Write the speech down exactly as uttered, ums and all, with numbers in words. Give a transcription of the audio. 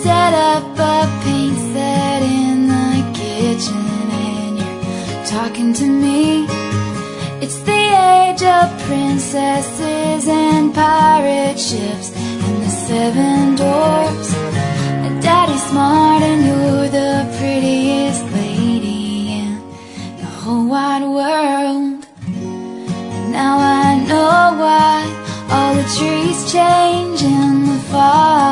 set up a paint set in the kitchen and you're talking to me. It's the age of princesses and pirate ships and the seven dwarfs. Daddy's smart and you're the prettiest lady in the whole wide world. And now I know why all the trees change in the fall.